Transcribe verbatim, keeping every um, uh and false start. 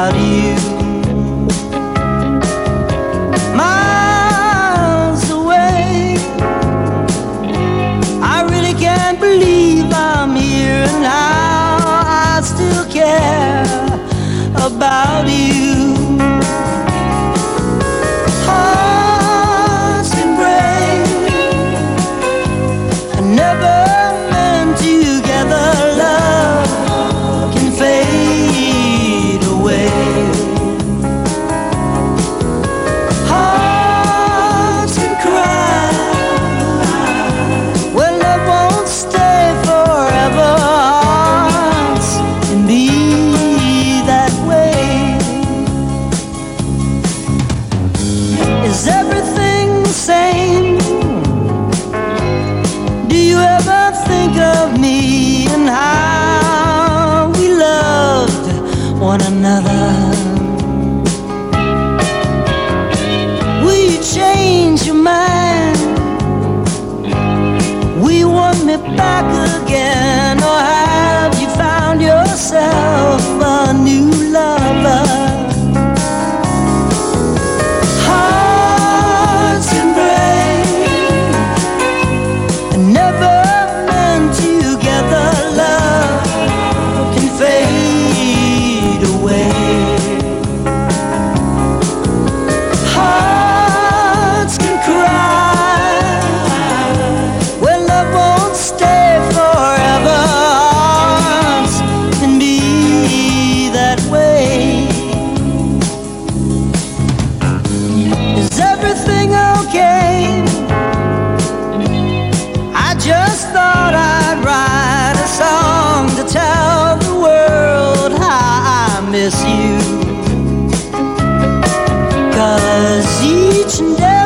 about you. Miles away, I really can't believe I'm here and now I still care about you. Hearts can break, I never meant together. Love can fade away. Hearts can cry, well, love won't stay forever. Hearts can be that way. Is everything the same? Do you ever think of me and how we loved one another? Will you change your mind? Will you want me back again? Or have you found yourself a new lover? Hearts can break, and never meant together. Love can fade away. Hearts can cry, well, love won't stay forever. Hearts can be that way. Is everything okay? I just thought I'd write a song to tell the world how I miss you. 'Cause each and